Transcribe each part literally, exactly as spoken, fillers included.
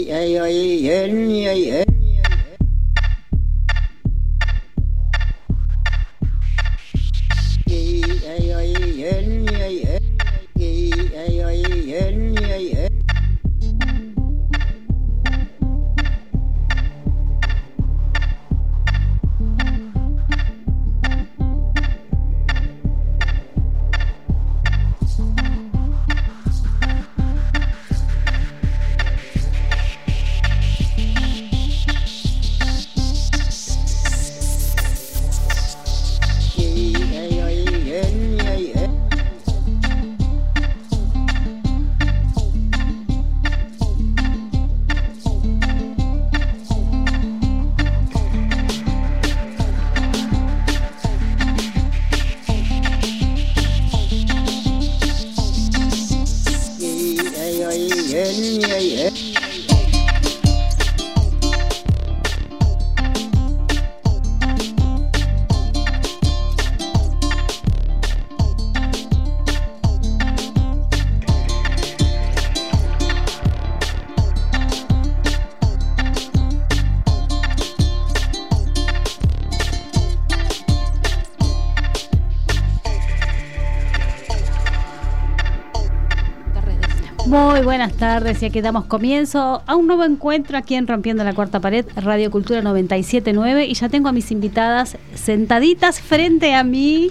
Muy buenas tardes, y aquí damos comienzo a un nuevo encuentro aquí en Rompiendo la Cuarta Pared, Radio Cultura noventa y siete punto nueve, y ya tengo a mis invitadas sentaditas frente a mí,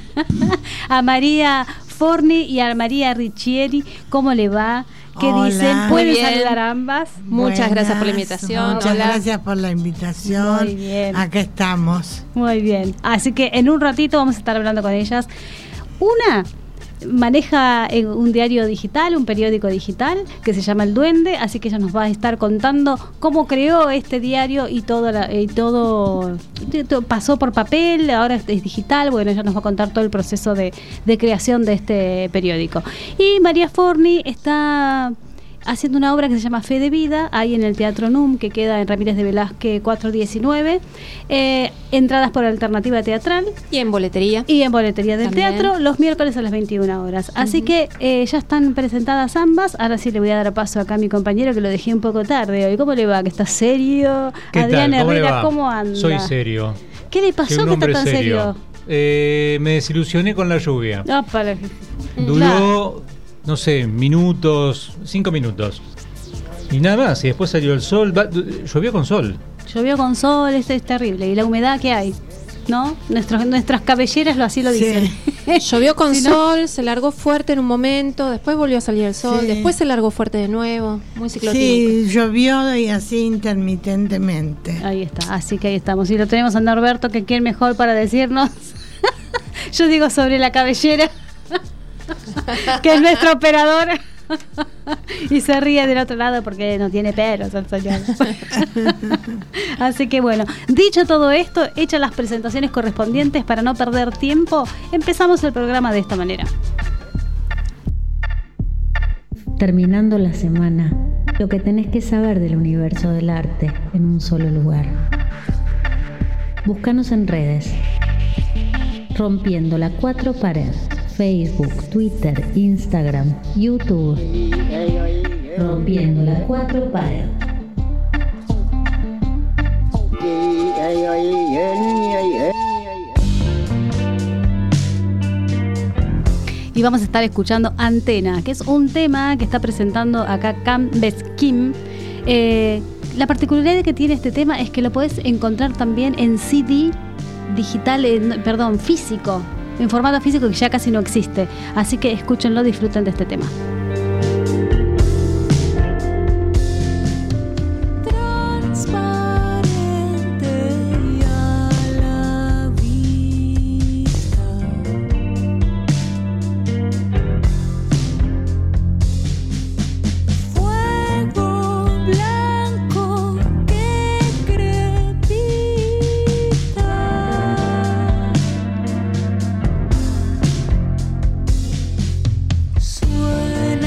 a María Forni y a María Riccieri. ¿Cómo le va? ¿Qué Hola. dicen? ¿Pueden saludar a ambas? Muchas Buenas, gracias por la invitación. Muchas Hola. gracias por la invitación. Muy bien. Acá estamos. Muy bien. Así que en un ratito vamos a estar hablando con ellas. Una maneja un diario digital, un periódico digital que se llama El Duende, así que ella nos va a estar contando cómo creó este diario y todo, la, y todo, todo pasó por papel, ahora es digital. Bueno, ella nos va a contar todo el proceso de, de creación de este periódico. Y María Forni está haciendo una obra que se llama Fe de Vida, ahí en el Teatro N U M, que queda en Ramírez de Velázquez cuatrocientos diecinueve, eh, entradas por alternativa teatral. Y en boletería. Y en boletería del También. teatro, los miércoles a las veintiuna horas. Así uh-huh. que eh, ya están presentadas ambas. Ahora sí le voy a dar paso acá a mi compañero, que lo dejé un poco tarde hoy. ¿Cómo le va? ¿Que está serio? ¿Qué Adrián tal? ¿Cómo Herrera, le va? ¿cómo anda? Soy serio. ¿Qué le pasó Soy un que está hombre tan serio? serio. Eh, me desilusioné con la lluvia. No, para... Duró, no sé, minutos, cinco minutos. Y nada más, y después salió el sol. Va, llovió con sol. Llovió con sol, esto es terrible. Y la humedad que hay, ¿no? Nuestros, nuestras cabelleras lo así lo dicen. Sí. Llovió con si no... sol, se largó fuerte en un momento, después volvió a salir el sol, sí. Después se largó fuerte de nuevo, muy ciclotímico. Sí, llovió y así intermitentemente. Ahí está, así que ahí estamos. Y lo tenemos a Norberto, que quién mejor para decirnos, yo digo sobre la cabellera, que es nuestro operador. Y se ríe del otro lado porque no tiene pelos el señor. Así que bueno, dicho todo esto, hechas las presentaciones correspondientes para no perder tiempo, empezamos el programa de esta manera. Terminando la semana, lo que tenés que saber del universo del arte en un solo lugar. Búscanos en redes. Rompiendo la Cuatro Pared. Facebook, Twitter, Instagram, YouTube. Rompiendo la Cuatro Pared. Y vamos a estar escuchando Antena, que es un tema que está presentando acá Cam Beskim. Eh, la particularidad que tiene este tema es que lo podés encontrar también en C D digital, en, perdón, físico. En formato físico, que ya casi no existe. Así que escúchenlo, disfruten de este tema. Suena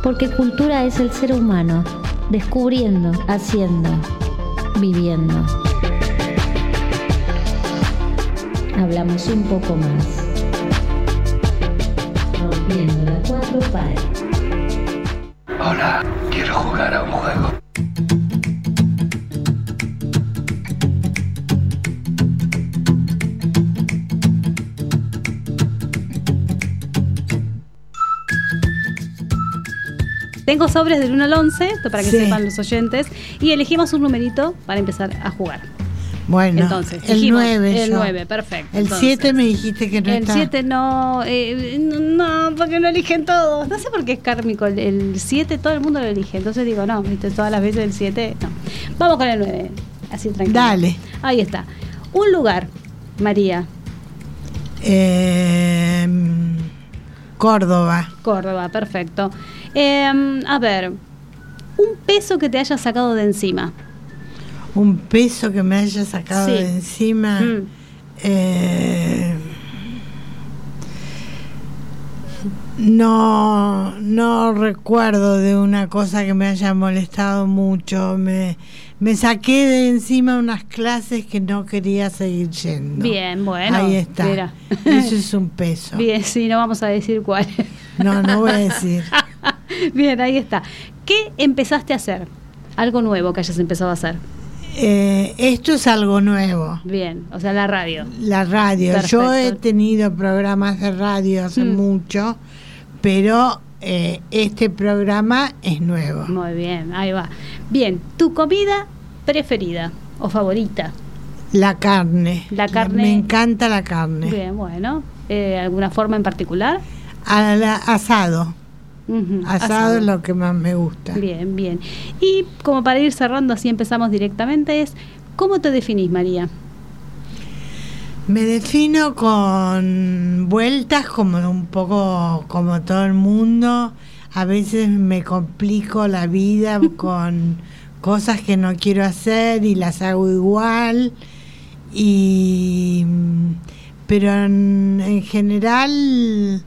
porque cultura es el ser humano, descubriendo, haciendo, viviendo. Hablamos un poco más. Rompiendo las cuatro paredes. Hola, quiero jugar a un juego. Tengo sobres del uno al once, esto para que Sí. sepan los oyentes, y elegimos un numerito para empezar a jugar. Bueno, Entonces, el dijimos, nueve. El yo. nueve, perfecto. El Entonces, siete me dijiste que no El está. siete no, eh, no, porque no eligen todos. No sé por qué es kármico. El siete todo el mundo lo elige. Entonces digo, no, viste, todas las veces el siete, no. Vamos con el nueve, así tranquilo. Dale. Ahí está. Un lugar, María, Eh, Córdoba. Córdoba, perfecto. Eh, a ver, un peso que te hayas sacado de encima. Un peso que me haya sacado Sí. de encima. Mm. Eh, no, no recuerdo de una cosa que me haya molestado mucho. Me, me saqué de encima unas clases que no quería seguir yendo. Bien, bueno. Ahí está. Mira. Eso es un peso. Bien, sí, no vamos a decir cuál. No, no voy a decir. Bien, ahí está. ¿Qué empezaste a hacer? Algo nuevo que hayas empezado a hacer. Eh, esto es algo nuevo. Bien, o sea, la radio. La radio. Perfecto. Yo he tenido programas de radio hace Mm. mucho, pero eh, este programa es nuevo. Muy bien, ahí va. Bien, ¿tu comida preferida o favorita? La carne. La carne. Me encanta la carne. Bien, bueno. Eh, ¿Alguna forma en particular? A la- asado. Ujú, Asado es lo que más me gusta. Bien, bien. Y como para ir cerrando, así empezamos directamente, es ¿cómo te definís, María? Me defino con vueltas, como un poco como todo el mundo. A veces me complico la vida con cosas que no quiero hacer y las hago igual. Y pero en, en general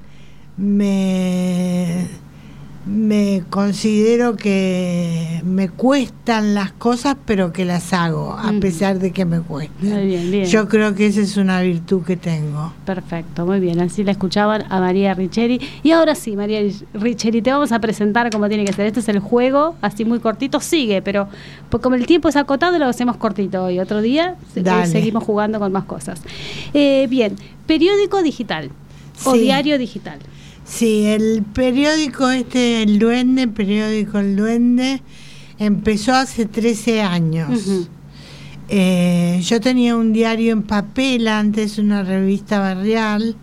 me me considero que me cuestan las cosas, pero que las hago, a Ujú. pesar de que me cuesten. Muy bien, bien. Yo creo que esa es una virtud que tengo. Perfecto, muy bien. Así la escuchaban a María Richeri. Y ahora sí, María Richeri, te vamos a presentar cómo tiene que ser. Este es el juego, así muy cortito. Sigue, pero pues como el tiempo es acotado, lo hacemos cortito hoy. Otro día se- Dale. seguimos jugando con más cosas. Eh, bien, periódico digital o Sí. diario digital. Sí, el periódico este, El Duende, periódico El Duende, empezó hace trece años. Ujú. Eh, yo tenía un diario en papel, antes una revista barrial,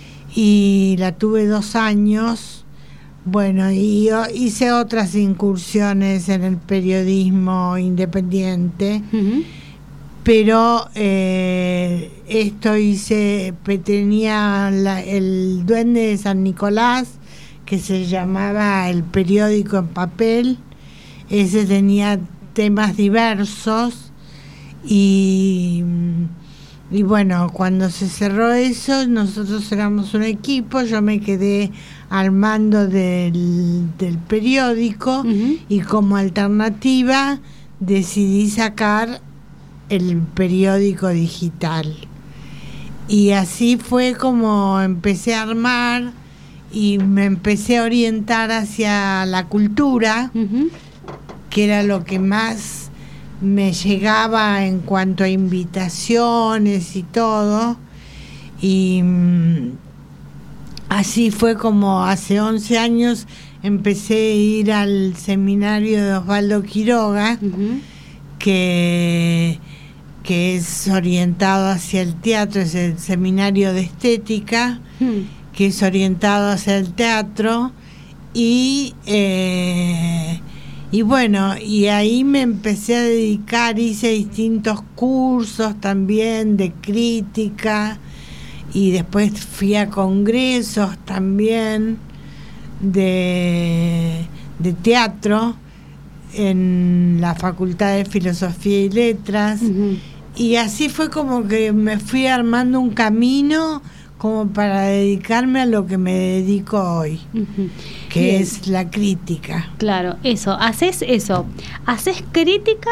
y la tuve dos años. Bueno, y yo hice otras incursiones en el periodismo independiente, Ujú. pero eh, esto hice, pe- tenía la- el Duende de San Nicolás, que se llamaba El Periódico en Papel. Ese tenía temas diversos y, y bueno, cuando se cerró eso, nosotros éramos un equipo, yo me quedé al mando del, del periódico. Ujú. Y como alternativa decidí sacar el periódico digital. Y así fue como empecé a armar y me empecé a orientar hacia la cultura, Ujú. que era lo que más me llegaba en cuanto a invitaciones y todo. Y mm, así fue como hace once años empecé a ir al seminario de Osvaldo Quiroga, Ujú. que, que es orientado hacia el teatro, es el seminario de estética, Hmm. que es orientado hacia el teatro, y eh, y bueno, y ahí me empecé a dedicar, hice distintos cursos también de crítica, y después fui a congresos también de, de teatro en la Facultad de Filosofía y Letras. Ujú. Y así fue como que me fui armando un camino como para dedicarme a lo que me dedico hoy. Ujú. que Bien. es la crítica. Claro, eso, haces eso, haces crítica,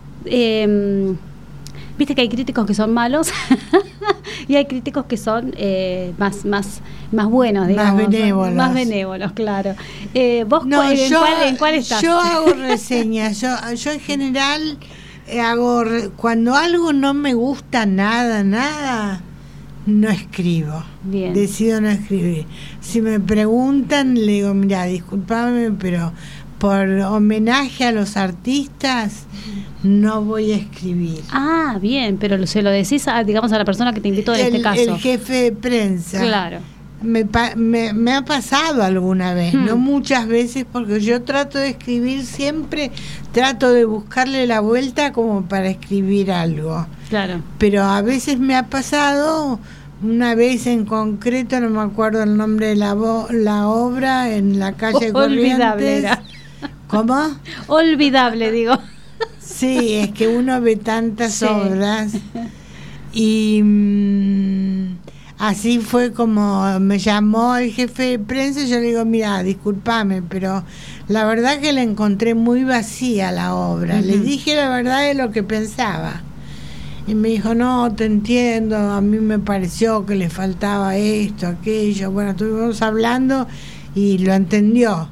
eh, viste que hay críticos que son malos y hay críticos que son eh, más más más buenos, digamos, Más benévolos. más benévolos, claro. Eh, ¿Vos No, cuál, en, yo, cuál, en cuál estás? yo hago reseñas, yo, yo en general eh, hago, re- cuando algo no me gusta nada, nada, no escribo. Bien. Decido no escribir. Si me preguntan, le digo, mira, discúlpame, pero por homenaje a los artistas no voy a escribir. Ah, bien, pero lo- se lo decís, a, digamos, a la persona que te invitó en el, este caso. el jefe de prensa. Claro. Me, pa- me, me ha pasado alguna vez, Hmm. no muchas veces, porque yo trato de escribir siempre, trato de buscarle la vuelta como para escribir algo. Claro. Pero a veces me ha pasado, una vez en concreto, no me acuerdo el nombre de la, vo- la obra, en la calle Olvidable Corrientes. era. ¿Cómo? Olvidable, digo. Sí, es que uno ve tantas Sí. obras y mm, así fue como me llamó el jefe de prensa y yo le digo, mira, discúlpame, pero la verdad que la encontré muy vacía la obra. Ujú. Le dije la verdad de lo que pensaba. Y me dijo, no, te entiendo, a mí me pareció que le faltaba esto, aquello. Bueno, estuvimos hablando y lo entendió.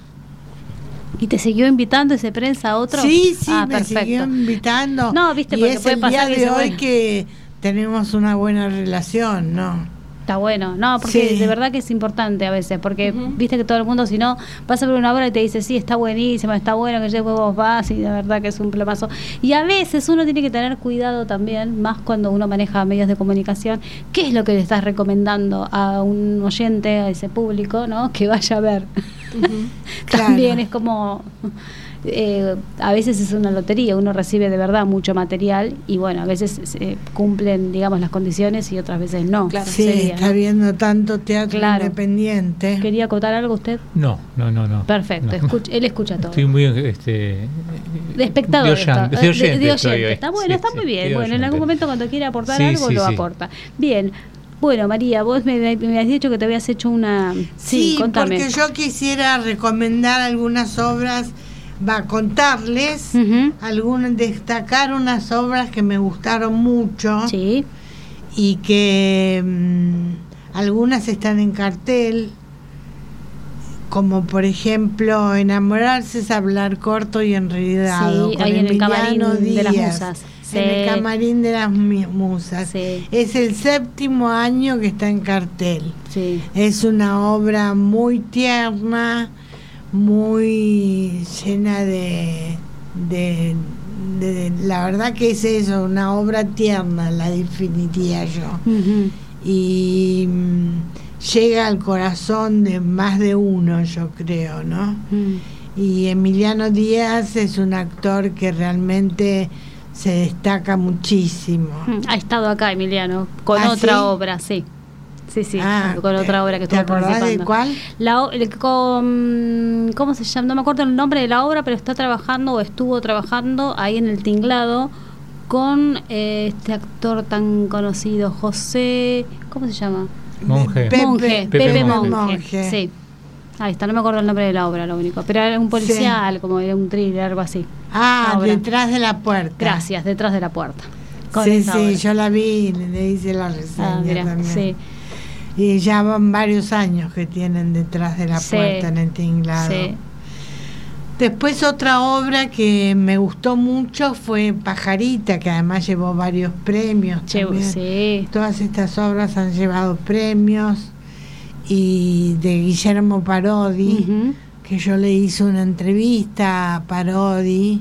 ¿Y te siguió invitando ese prensa a otro? Sí, sí, Ah, me perfecto. siguió invitando. No, viste, y porque es puede el pasar día que de se hoy vuelva. que tenemos una buena relación, ¿no? Está bueno, no, porque Sí. de verdad que es importante a veces, porque Ujú. viste que todo el mundo, si no, vas a ver una obra y te dice, sí, está buenísima, está bueno, que después vos vas y de verdad que es un plomazo. Y a veces uno tiene que tener cuidado también, más cuando uno maneja medios de comunicación, qué es lo que le estás recomendando a un oyente, a ese público, ¿no? Que vaya a ver. Ujú. También Claro. es como... eh, a veces es una lotería, uno recibe de verdad mucho material y bueno, a veces se cumplen, digamos, las condiciones y otras veces no. Claro. Sí, Sería, está ¿no? viendo tanto teatro Claro. independiente. ¿Quería acotar algo usted? No, no, no, no. Perfecto, No. escuch- él escucha todo. Estoy muy este, De espectador. De oyente, está, de oyente de estoy oyente. hoy. Está bueno, Sí, está sí, muy bien. de Bueno, en oyente. algún momento cuando quiera aportar Sí, algo sí, lo sí. aporta. Bien. Bueno, María, vos me, me habías dicho que te habías hecho una... Sí, Sí, contame. porque yo quisiera recomendar algunas obras, va a contarles, Ujú. algunas, destacar unas obras que me gustaron mucho Sí, y que mm, algunas están en cartel, como por ejemplo Enamorarse es hablar corto y enredado, Sí, con ahí en el camarín Emiliano de las Díaz, musas. Sí. en el camarín de las mi- musas. Sí. Es el séptimo año que está en cartel. sí. Es una obra muy tierna, muy llena de, de, de- la verdad que es eso, una obra tierna, la definiría yo. Ujú. Y mm, llega al corazón de más de uno, yo creo, ¿no? Mm. Y Emiliano Díaz es un actor que realmente se destaca muchísimo. Mm, Ha estado acá, Emiliano, con ¿Ah, otra sí? obra, sí. Sí, sí, Ah, con ¿te- otra obra que ¿te estuvo acordás de participando. cuál? La, o- el- con, ¿Cómo se llama? No me acuerdo el nombre de la obra, pero está trabajando o estuvo trabajando ahí en el Tinglado con eh, este actor tan conocido, José... ¿Cómo se llama? Monje. Pepe- Monje, Pepe Pepe, Monje. Monje. Monje. Sí. Ahí está, no me acuerdo el nombre de la obra, lo único. Pero era un policial, como era un thriller, algo así. Ah, La obra. Detrás de la puerta. Gracias, detrás de la puerta. Con Sí, esa sí, obra. yo la vi, le hice la reseña Ah, mira, también. sí. Y ya van varios años que tienen Detrás de la Sí, puerta en el Tinglado. Sí. Después otra obra que me gustó mucho fue Pajarita, que además llevó varios premios. Che, también. sí. Todas estas obras han llevado premios. Y de Guillermo Parodi, Ujú. que yo le hice una entrevista a Parodi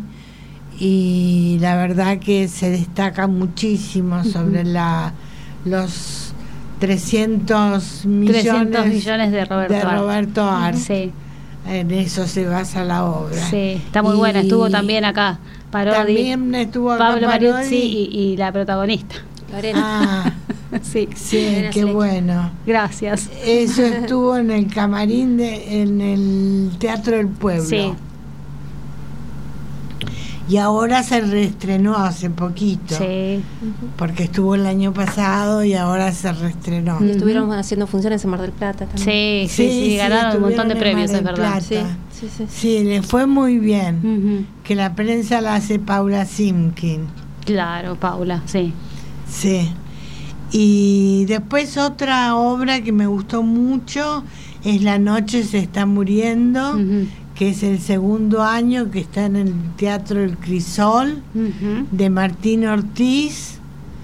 y la verdad que se destaca muchísimo sobre la los trescientos millones, trescientos millones de Roberto de Art. Roberto Art. Sí, En eso se basa la obra. sí, está muy Y buena. Estuvo también acá Parodi, También estuvo acá Pablo Parodi. Mariuzzi y, y la protagonista. Lorena. Ah, Sí, sí, Lorena qué Selec. bueno. gracias. Eso estuvo en el camarín de, en el Teatro del Pueblo. Sí. y ahora se reestrenó hace poquito, Sí. porque estuvo el año pasado y ahora se reestrenó. Y estuvieron haciendo funciones en Mar del Plata también. Sí, sí, sí, ganaron un montón de estuvieron en premios, Mar es del verdad. Plata. Sí, sí, sí. Sí, le fue muy bien. Ujú. Que la prensa la hace Paula Simkin. Claro, Paula, sí. Sí. Y después otra obra que me gustó mucho es La noche se está muriendo, Ujú. que es el segundo año que está en el Teatro El Crisol, Ujú. de Martín Ortiz,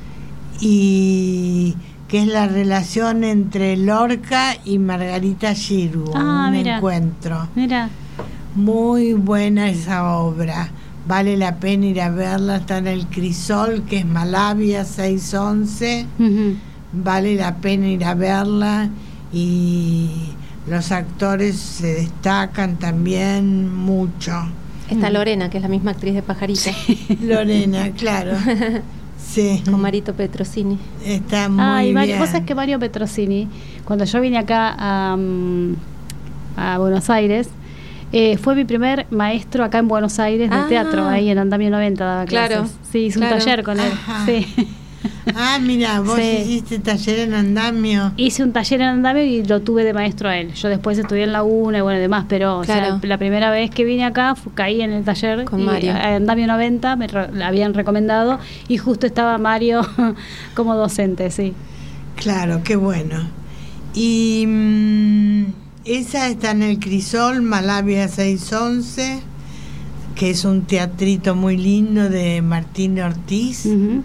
y que es la relación entre Lorca y Margarita Xirgu, Ah, un mira. encuentro. Mira, Muy buena esa obra, vale la pena ir a verla, está en el Crisol, que es Malavia seiscientos once, ujú. vale la pena ir a verla, y los actores se destacan también mucho. Está Lorena, que es la misma actriz de Pajarito, Lorena, claro, sí, con Marito Petrosini. está muy Ay, Mario, bien. vos sabés que Mario Petrosini, cuando yo vine acá a, mm, a Buenos Aires, eh, fue mi primer maestro acá en Buenos Aires de Ah. teatro, ahí en Andamio noventa daba clases. Claro, Sí, hice claro. un taller con él. Ajá. Sí. Ah, mira, vos Sí. hiciste taller en andamio. Hice un taller en Andamio y lo tuve de maestro a él. Yo después estudié en Laguna y bueno, demás, pero o sea, Claro. la primera vez que vine acá fu- caí en el taller Con y Mario. a Andamio noventa me re- la habían recomendado y justo estaba Mario como docente, sí. Claro, qué bueno. Y mm, esa está en el Crisol, Malavia seiscientos once, que es un teatrito muy lindo de Martín Ortiz. Ujú.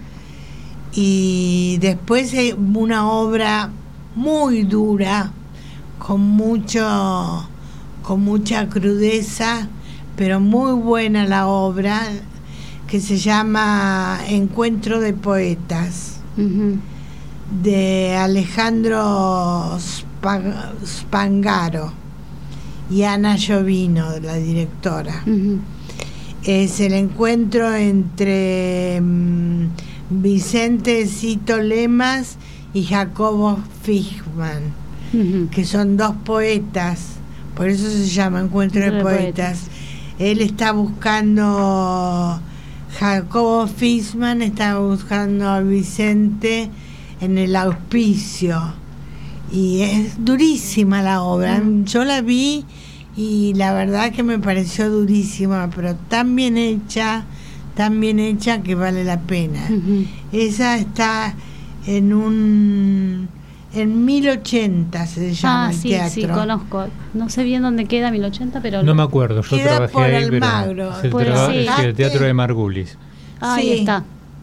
Y después hay una obra muy dura, con mucho, con mucha crudeza, pero muy buena la obra, que se llama Encuentro de Poetas, Ujú. de Alejandro Spa- Spangaro y Ana Llovino, la directora. Ujú. Es el encuentro entre mm, Vicente Cito Lemas y Jacobo Fischmann, Ujú. que son dos poetas, por eso se llama Encuentro de Encuentro de Poetas. Él está buscando, Jacobo Fischmann está buscando a Vicente en el auspicio, y es durísima la obra. Yo la vi y la verdad que me pareció durísima, pero tan bien hecha, tan bien hecha que vale la pena. Ujú. Esa está en un en mil ochenta, se llama Ah, el sí, teatro. sí, conozco. No sé bien dónde queda mil ochenta, pero No me acuerdo, yo Queda trabajé por ahí, pero Almagro. es el, Pues traba- sí. es el teatro de Margulis. Ah, ahí Sí. está.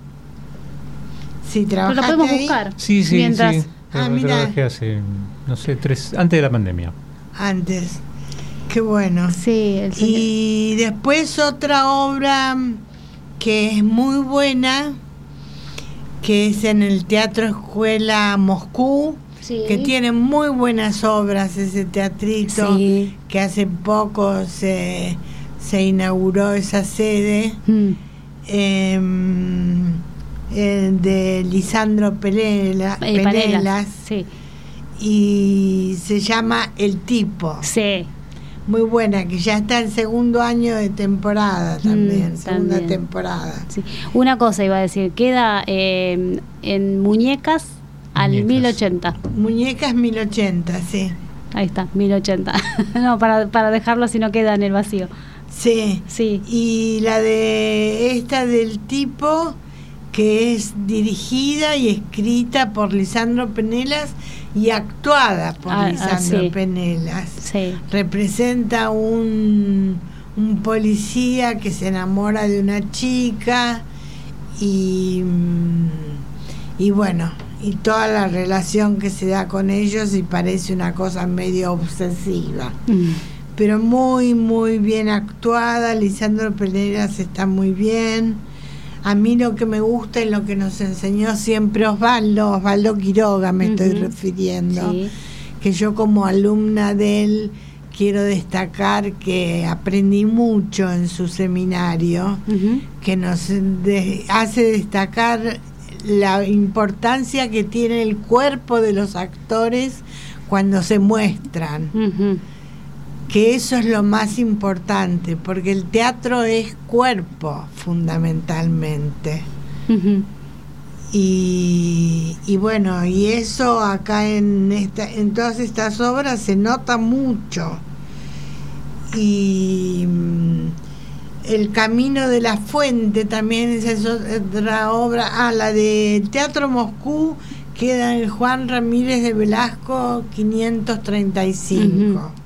Sí, Pero trabajaste lo podemos ahí. buscar. Sí, sí, Mientras, sí. Ah, Yo mira. trabajé hace, no sé, tres, antes de la pandemia. Antes. Qué bueno. Sí, el señor. Y después otra obra que es muy buena, que es en el Teatro Escuela Moscú, Sí. que tiene muy buenas obras ese teatrito, Sí. que hace poco se, se inauguró esa sede, Mm. em, eh, de Lisandro Pelela, Eh, Penelas, Panelas. Sí. y se llama El Tipo. Sí. Muy buena, que ya está en segundo año de temporada también, Mm, segunda también. temporada. Sí. Una cosa iba a decir, queda eh, en Muñecas al Muñecas. mil ochenta. Muñecas mil ochenta, sí. Ahí está, mil ochenta. No, para, para dejarlo si no queda en el vacío. Sí. Sí. Y la de esta del Tipo, que es dirigida y escrita por Lisandro Penelas y actuada por Ah, ah, Lisandro sí. Penelas. Sí. Representa un, un policía que se enamora de una chica y, mm, y bueno, y toda la relación que se da con ellos, y parece una cosa medio obsesiva. Mm. Pero muy, muy bien actuada. Lisandro Penelas está muy bien. A mí lo que me gusta es lo que nos enseñó siempre Osvaldo, Osvaldo Quiroga me estoy Ujú. refiriendo, Sí. que yo como alumna de él quiero destacar que aprendí mucho en su seminario, Ujú. que nos de- hace destacar la importancia que tiene el cuerpo de los actores cuando se muestran, Ujú. que eso es lo más importante, porque el teatro es cuerpo fundamentalmente. Uh-huh. Y, y bueno, y eso acá en esta, en todas estas obras se nota mucho. Y El Camino de la Fuente también es otra obra. Ah, la de Teatro Moscú queda en Juan Ramírez de Velasco quinientos treinta y cinco. Uh-huh.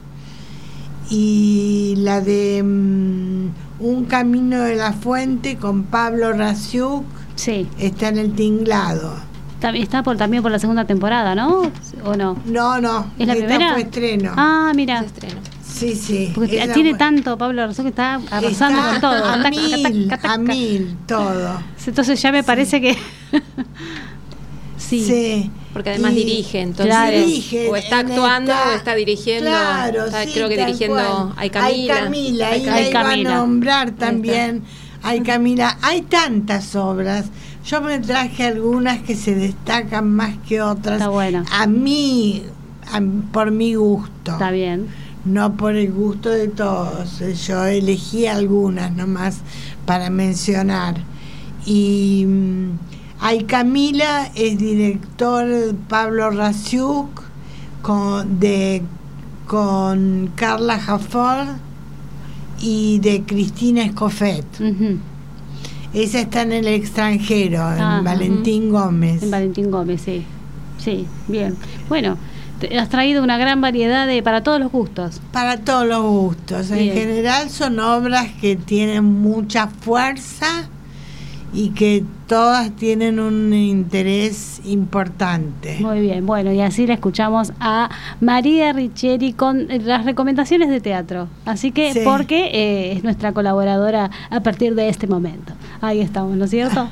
Y la de um, Un Camino de la Fuente con Pablo Raciuk, sí, está en el Tinglado. También está por, también por la segunda temporada, ¿no? ¿O no? No, no. ¿Es la esta primera? Fue estreno. Ah, mira. Estreno. Sí, sí. Porque Esa tiene fue... tanto Pablo Raciuk que está arrasando está con todo. A Taca, mil, taca, taca, a taca. mil, todo. Entonces ya me sí. parece que... sí. sí. Porque además Y dirige, entonces claro. dirige, o está en actuando esta- o está dirigiendo. Claro, está, sí, creo que tal dirigiendo cual. Ay Camila. Ay Camila, ahí Ay, la iba Camila. a nombrar también. Ay Camila, hay tantas obras. Yo me traje algunas que se destacan más que otras. Está bueno. A mí, a- por mi gusto. Está bien. No por el gusto de todos. Yo elegí algunas nomás para mencionar. Y mm, Ay Camila es director Pablo Raciuk con, de, con Carla Jafford y de Cristina Escofet. Uh-huh. Esa está en el extranjero, Ah, en Valentín Gómez. En Valentín Gómez, sí. Sí, bien. Bueno, te has traído una gran variedad de para todos los gustos. Para todos los gustos. En Bien. general son obras que tienen mucha fuerza y que todas tienen un interés importante. Muy bien, bueno, y así la escuchamos a María Riccieri con las recomendaciones de teatro. Así que, Sí. porque eh, es nuestra colaboradora a partir de este momento. Ahí estamos, ¿no es cierto?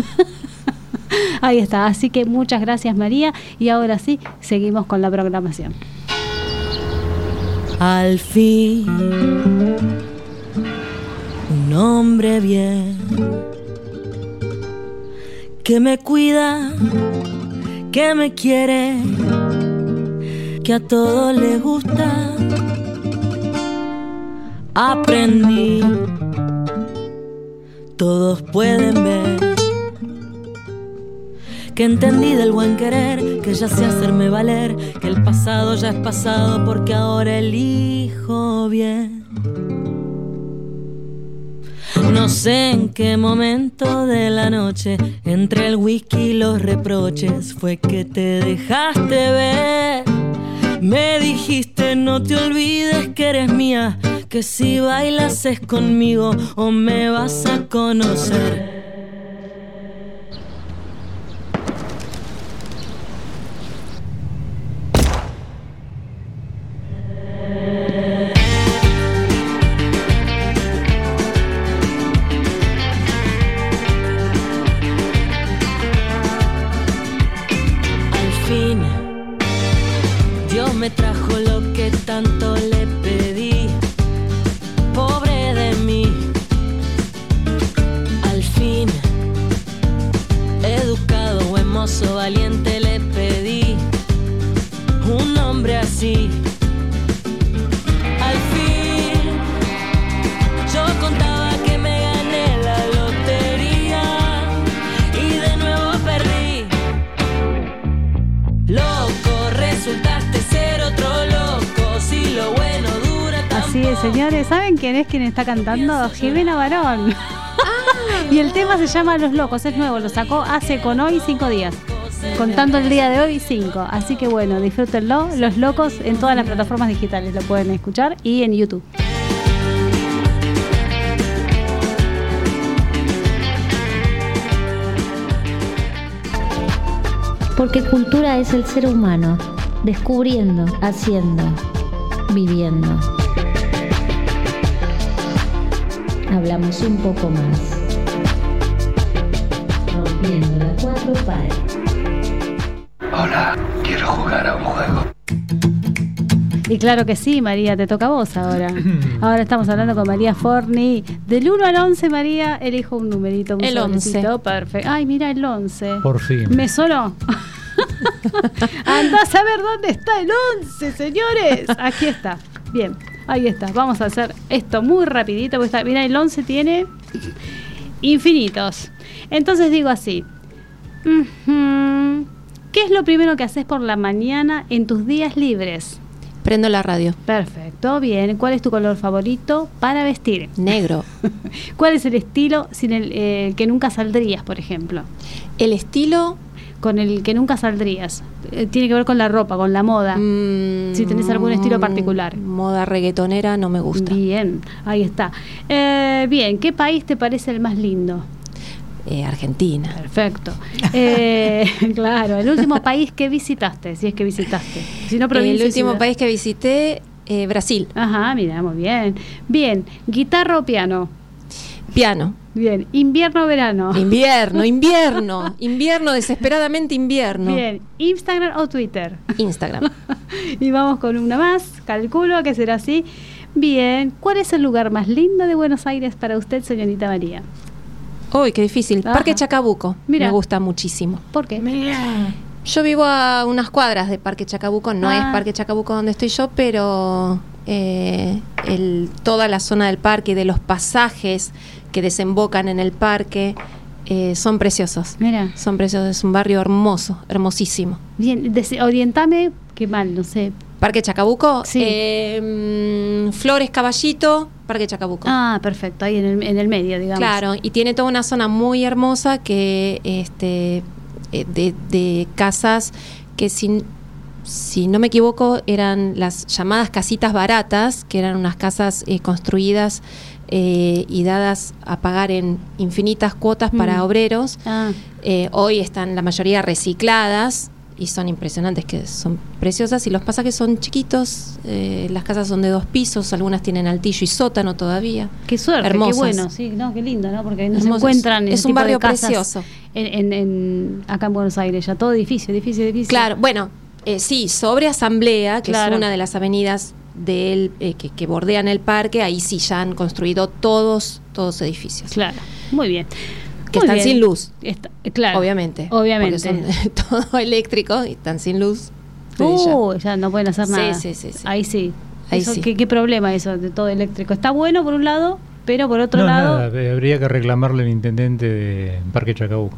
Ahí está, así que muchas gracias María y ahora sí, seguimos con la programación. Al fin, un hombre bien que me cuida, que me quiere, que a todos les gusta. Aprendí, todos pueden ver que entendí del buen querer, que ya sé hacerme valer, que el pasado ya es pasado porque ahora elijo bien. No sé en qué momento de la noche, entre el whisky y los reproches, fue que te dejaste ver. Me dijiste no te olvides que eres mía, que si bailas es conmigo o me vas a conocer. Me trajo lo que tanto le pedí, pobre de mí. Al fin, educado, buen mozo, valiente le pedí un hombre así. Al fin, yo contaba que me gané la lotería y de nuevo perdí. Loco, resultaste ser otro loco, si lo bueno dura tan Así es, señores, ¿saben quién es quien está cantando? Jimena Barón. Y el tema se llama Los Locos, es nuevo, lo sacó hace con hoy cinco días. Contando el día de hoy, cinco. Así que bueno, disfrútenlo. Los Locos en todas las plataformas digitales lo pueden escuchar y en YouTube. Porque cultura es el ser humano, descubriendo, haciendo, viviendo. Hablamos un poco más. Rompiendo las cuatro paredes. Hola, quiero jugar a un juego. Y claro que sí, María, te toca a vos ahora. Ahora estamos hablando con María Forni. Del uno al once, María, elijo un numerito. Un El sobrecito. once. Perfecto. Ay, mira, el once. Por fin. ¿Me sonó? Andá a saber dónde está el once, señores. Aquí está. Bien. Ahí está, vamos a hacer esto muy rapidito, porque está, mira, el once tiene infinitos. Entonces digo así, uh-huh. ¿Qué es lo primero que haces por la mañana en tus días libres? Prendo la radio. Perfecto, bien. ¿Cuál es tu color favorito para vestir? Negro. ¿Cuál es el estilo sin el eh, que nunca saldrías, por ejemplo? El estilo... Con el que nunca saldrías. Eh, tiene que ver con la ropa, con la moda. Mmm, si tenés algún estilo particular. Moda reggaetonera no me gusta. Bien, ahí está. Eh, bien, ¿qué país te parece el más lindo? Eh, Argentina. Perfecto. Eh, claro, el último país que visitaste, si es que visitaste. Si no, provincia, el último ciudad. país que visité, eh, Brasil. Ajá, mira, muy bien. Bien, ¿guitarra o piano? Piano. Bien, ¿invierno o verano? Invierno, invierno, invierno, desesperadamente invierno. Bien, ¿Instagram o Twitter? Instagram. Y vamos con una más, calculo que será así. Bien, ¿cuál es el lugar más lindo de Buenos Aires para usted, señorita María? Uy, qué difícil. Ajá. Parque Chacabuco. Mira. Me gusta muchísimo. ¿Por qué? Mira. Yo vivo a unas cuadras de Parque Chacabuco. No Ah. es Parque Chacabuco donde estoy yo, pero eh, el, toda la zona del parque y de los pasajes que desembocan en el parque eh, son preciosos. Mira. Son preciosos. Es un barrio hermoso, hermosísimo. Bien, des- orientame, qué mal, no sé. Parque Chacabuco, Sí. eh, mm, Flores Caballito, Parque Chacabuco. Ah, perfecto, ahí en el, en el medio, digamos. Claro, y tiene toda una zona muy hermosa que este eh, de, de casas que sin si no me equivoco eran las llamadas casitas baratas, que eran unas casas eh, construidas eh, y dadas a pagar en infinitas cuotas para Mm. obreros. Ah, Eh, hoy están la mayoría recicladas y son impresionantes, que son preciosas, y los pasajes son chiquitos, eh, las casas son de dos pisos, algunas tienen altillo y sótano todavía. qué suerte, Hermosas. qué bueno, sí, no, qué lindo, ¿no? Porque no se Hermosas. encuentran Es ese un tipo de barrio casas precioso. En, en, en- acá en Buenos Aires, ya todo edificio, edificio, edificio. Claro, bueno, eh, sí, sobre Asamblea, que Claro. es una de las avenidas del, eh, que, que bordean el parque, ahí sí ya han construido todos, todos edificios. Claro, muy bien. Que Muy están bien. sin luz. Está- claro. Obviamente. Obviamente. Porque son todo eléctrico y están sin luz. desde ya. Uh, ya no pueden hacer Sí, nada. sí, sí, sí. Ahí sí. Ahí Eso, sí. ¿qué, qué problema eso de todo eléctrico? Está bueno por un lado, pero por otro No, lado... nada, eh, habría que reclamarle al intendente de Parque Chacabuco.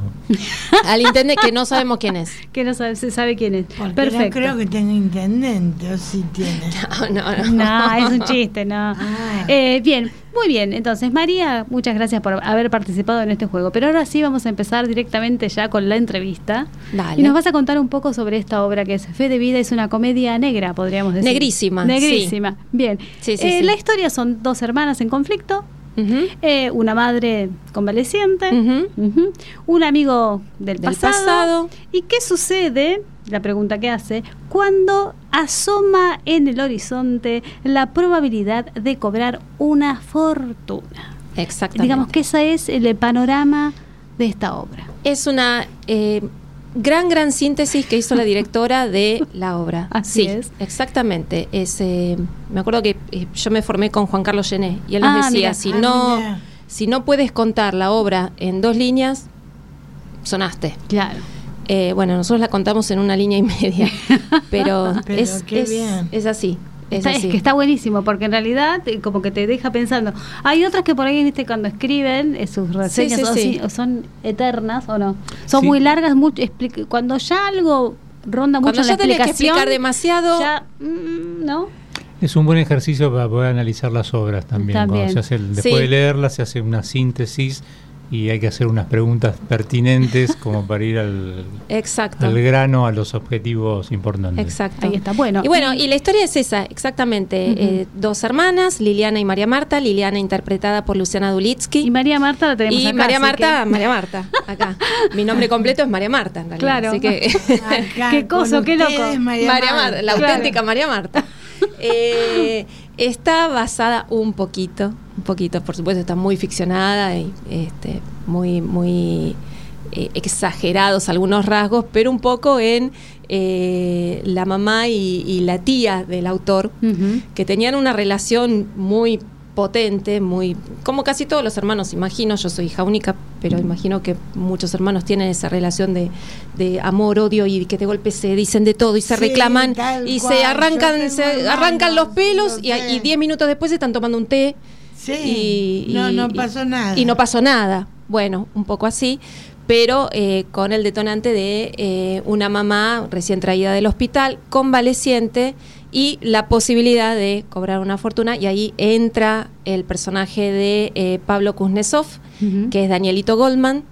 Al intendente, que no sabemos quién es. Que no sabe, se sabe quién es. Porque Perfecto. no creo que tenga intendente, o sí tiene. No, no, no. No, es un chiste, no. Ah. Eh, bien, muy bien. Entonces, María, muchas gracias por haber participado en este juego. Pero ahora sí vamos a empezar directamente ya con la entrevista. Dale. Y nos vas a contar un poco sobre esta obra que es Fe de Vida. Es una comedia negra, podríamos decir. Negrísima, Negrísima. Bien. Sí, sí, Eh, sí. La historia son dos hermanas en conflicto. Ujú. Eh, una madre convaleciente, Ujú. ujú, un amigo del, Del pasado. pasado. ¿Y qué sucede? La pregunta que hace, cuando asoma en el horizonte la probabilidad de cobrar una fortuna. Exactamente. Digamos que ese es el panorama de esta obra. Es una eh, gran, gran síntesis que hizo la directora de la obra. Así sí, es. exactamente. Es, eh, me acuerdo que eh, yo me formé con Juan Carlos Gené y él nos Ah, decía, mira. si Ah, no, mira. si no puedes contar la obra en dos líneas, sonaste. Claro. Eh, bueno, nosotros la contamos en una línea y media, pero, Pero es, qué es, bien. es así. Es Está- es así. que está buenísimo, porque en realidad eh, como que te deja pensando. Hay otras que por ahí, viste, cuando escriben eh, sus reseñas sí, o sí. si- son eternas o no. Son Sí. muy largas, mucho, expli- cuando ya algo ronda mucho Cuando en la ya tenés que explicación, explicar demasiado, ya, mm, ¿no? Es un buen ejercicio para poder analizar las obras también. También. Cuando se hace el- después Sí. de leerlas se hace una síntesis y hay que hacer unas preguntas pertinentes como para ir al, exacto. al grano, a los objetivos importantes. Exacto. Ahí está, bueno. Y bueno, y la historia es esa, exactamente. Ujú. Eh, dos hermanas, Liliana y María Marta. Liliana interpretada por Luciana Dulitsky. Y María Marta la tenemos Y acá. María así Marta, que- María Marta, acá. Mi nombre completo es María Marta, en realidad. Claro. Así que Acá, Qué con coso, qué loco. ustedes, María, María Marta, la Claro. auténtica María Marta. Eh, está basada un poquito, un poquito, por supuesto, está muy ficcionada y este, muy, muy eh, exagerados algunos rasgos, pero un poco en eh, la mamá y, y la tía del autor, Ujú. que tenían una relación muy potente, muy, como casi todos los hermanos, imagino, yo soy hija única, pero imagino que muchos hermanos tienen esa relación de, de amor, odio, y que de golpe se dicen de todo y se Sí, reclaman tal y cual. se Yo arrancan, tengo se hermanos, arrancan los pelos lo y, sé. y diez minutos después están tomando un té. Sí, y, no, y- no y- pasó nada. Y no pasó nada. Bueno, un poco así, pero eh, con el detonante de eh, una mamá recién traída del hospital, convaleciente, y la posibilidad de cobrar una fortuna, y ahí entra el personaje de eh, Pablo Kuznetsov, Ujú. que es Danielito Goldman.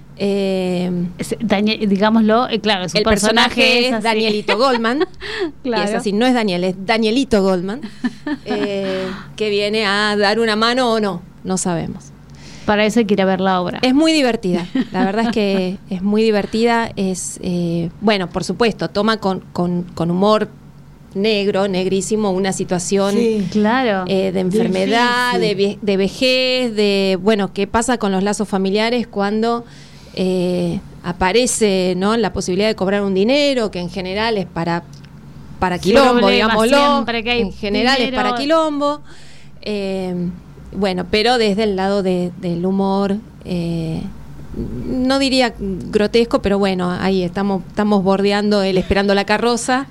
Eh, Es- Daniel- digámoslo, eh, claro, su el personaje es así. Danielito Goldman. Claro. Y es así, no es Daniel, es Danielito Goldman, eh, que viene a dar una mano o no, no sabemos. Para eso hay que ir a ver la obra. Es muy divertida, la verdad es que es muy divertida, es, eh, bueno, por supuesto, toma con, con, con humor negro, negrísimo, una situación Sí. Claro. eh, de enfermedad, de, Difícil. vie- de vejez, de, bueno, qué pasa con los lazos familiares cuando eh, aparece, ¿no?, la posibilidad de cobrar un dinero, que en general es para, para Sí, quilombo, problema digámoslo, siempre que hay en general dinero. es para quilombo. Eh, bueno, pero desde el lado de- del humor, eh, no diría grotesco, pero bueno, ahí estamos, estamos bordeando el Esperando la carroza,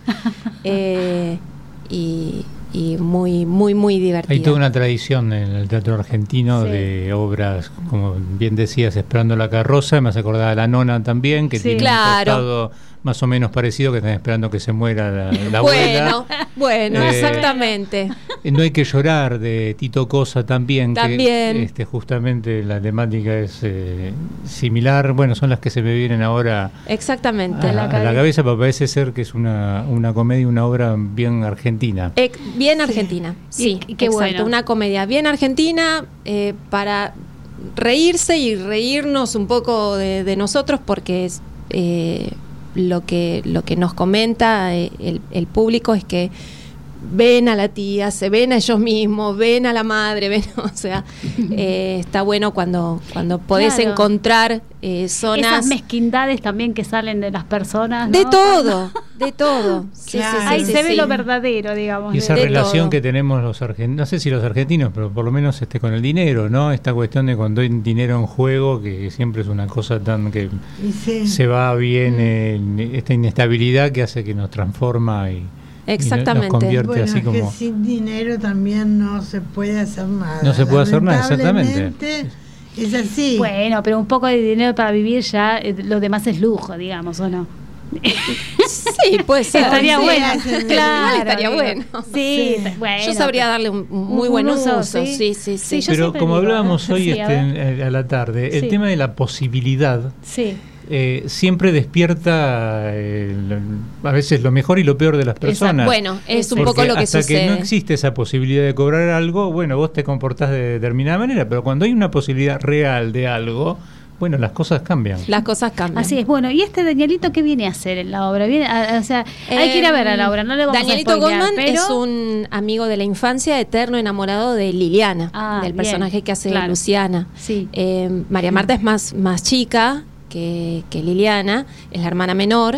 eh, y, y muy, muy, muy divertida. Hay toda una tradición en el teatro argentino Sí. de obras, como bien decías, Esperando la carroza, me has acordado de La Nona también, que Sí. tiene Claro. un costado más o menos parecido, que están esperando que se muera la, la abuela. Bueno, bueno, Eh, exactamente. Eh, No hay que llorar, de Tito Cosa también, También. que este, justamente la temática es eh, similar. Bueno, son las que se me vienen ahora Exactamente. a, la a la cabeza. cabeza, pero parece ser que es una, una comedia, una obra bien argentina. Eh, bien argentina, sí, Y- y qué exacto, bueno. una comedia bien argentina, eh, para reírse y reírnos un poco de, de nosotros, porque es, eh, lo que lo que nos comenta eh, el, el público es que ven a la tía, se ven a ellos mismos, ven a la madre, ven, o sea, eh, está bueno cuando cuando podés Claro. encontrar eh, zonas Esas mezquindades también que salen de las personas. ¿no? de todo, de todo. Sí, Claro. sí, sí, Ahí sí, se ve sí. lo verdadero, digamos. Y esa de- de relación todo. que tenemos los argentinos, no sé si los argentinos, pero por lo menos este con el dinero, ¿no? Esta cuestión de cuando hay dinero en juego, que siempre es una cosa tan que Y sí. se va, viene, esta inestabilidad que hace que nos transforma y, Exactamente. y nos convierte Bueno, así es como... que sin dinero también no se puede hacer nada. No se puede hacer nada, Lamentablemente, Es así. Bueno, pero un poco de dinero para vivir ya, eh, lo demás es lujo, digamos, ¿o no? Sí, puede ser. Estaría sí, bueno. hacen- Claro, Igual estaría digo, bueno. Sí, Sí. t- bueno. Yo sabría darle un, un muy un buen uso, uso, ¿sí? sí, sí, sí. Sí, yo Pero siempre como digo, hablábamos ¿no? hoy Sí, a este, ver. en- a la tarde, Sí. el tema de la posibilidad Sí. eh, siempre despierta eh, lo- a veces lo mejor y lo peor de las personas. Bueno, es un Porque poco lo que hasta sucede. que no existe esa posibilidad de cobrar algo, bueno, vos te comportás de determinada manera, pero cuando hay una posibilidad real de algo, bueno, las cosas cambian. Las cosas cambian. Así es. Bueno, ¿y este Danielito qué viene a hacer en la obra? Viene a- o sea, hay que ir a ver a la obra, no le vamos Danielito a spoilear, Goldman pero... es un amigo de la infancia, eterno enamorado de Liliana, Ah, del bien, personaje que hace claro. Luciana. Sí. Eh, María Marta es más, más chica que, que Liliana, es la hermana menor,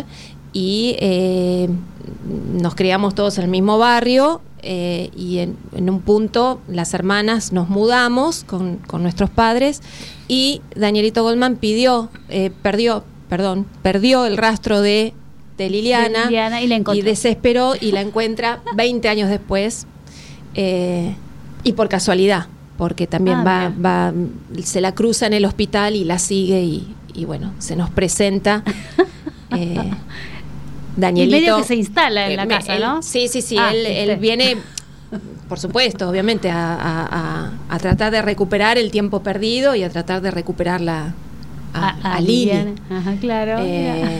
y eh, nos criamos todos en el mismo barrio, eh, y en, en un punto las hermanas nos mudamos con, con nuestros padres, y Danielito Goldman pidió, eh, perdió, perdón, perdió el rastro de, de Liliana, De Liliana y la encontró. desesperó y la encuentra veinte años después, eh, y por casualidad, porque también Ah, va, bien. va, se la cruza en el hospital y la sigue, y, y bueno, se nos presenta eh, Danielito. Y medio que se instala en Eh, la me- casa, él- ¿no? Sí, sí, sí, Ah, él, viste. él viene, por supuesto, obviamente, a, a- a- a tratar de recuperar el tiempo perdido y a tratar de recuperar la, a, a Lili. Liliana. Ajá, claro. Eh,